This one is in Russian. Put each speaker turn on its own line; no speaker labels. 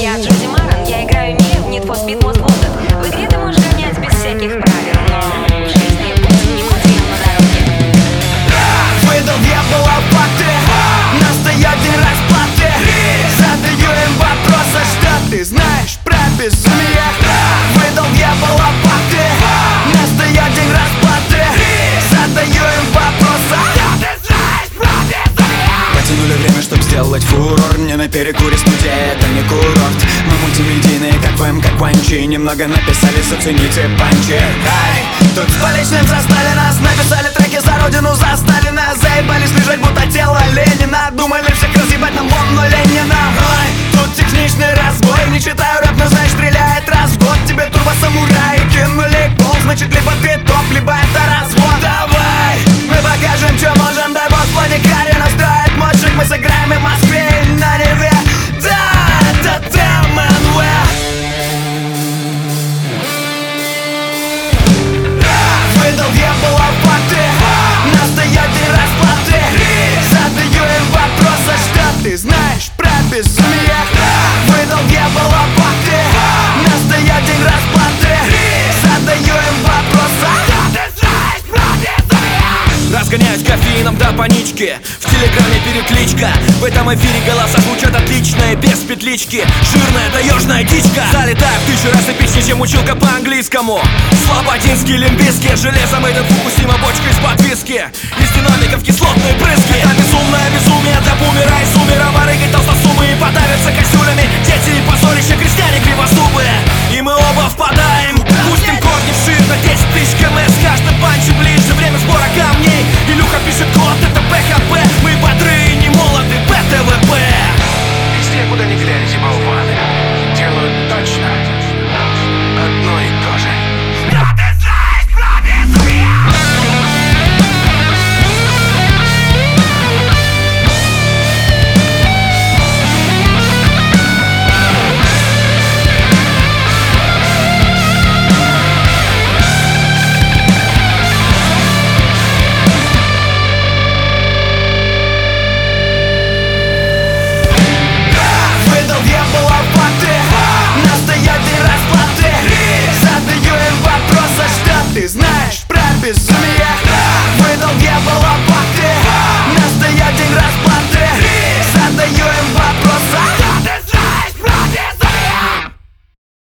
Я Джоди Маран, я играю Мию в Need for Speed Most Wanted. В игре ты можешь гонять без всяких правил, но в жизни будь внимательным на дороге.
Выдал дьявол лопаты, настоят день расплаты. Задаю им вопрос, а что ты знаешь про безумие? Выдал дьявол лопаты, настоят день расплаты. Задаю им вопрос, а что ты знаешь про безумие?
Потянули время, чтоб сделать фурор. Не на перекуре студия, это не курорт. Мы мультимедийные, как ВМ, как Ванчи. Немного написали, зацените панчи.
Ай, тут с поличным застали нас. Написали треки за родину, за Сталина. Заебались лежать, будто тело Ленина. Думали всех разъебать нам вон, но Ленина. Ай, тут техничный разбой. Не читаю рэп, но знаешь, стреляет раз в год. Тебе турбо-самураи кинули гол. Значит, либо ты топ, либо это развод. Давай, мы покажем, что можем. Дай бог, в планикаре настроит мощник. Мы сыграем и в Москве, и на Неве. Да, это ТМНВ. Выдал дьявол лопаты, настоят день расплаты. Задаю им вопрос, а что ты знаешь про безумие? Выдал дьявол лопаты, настоят день расплаты. Задаю им вопрос, а что ты знаешь про безумие?
Разгоняюсь кофеином до панички. В телеграме перекличка. В этом эфире голоса звучат отличные, без петлички. Жирная таежная дичка. Залетаю в 1000 раз эпичнее, чем училка по-английскому. Слободинский, лимбийский. Железом этот Фукусима, бочка из-под виски. Из динамиков кислотные брызги. Это безумное безумие для бумера и сумера. Барыги толстосумы и подавятся костюлями.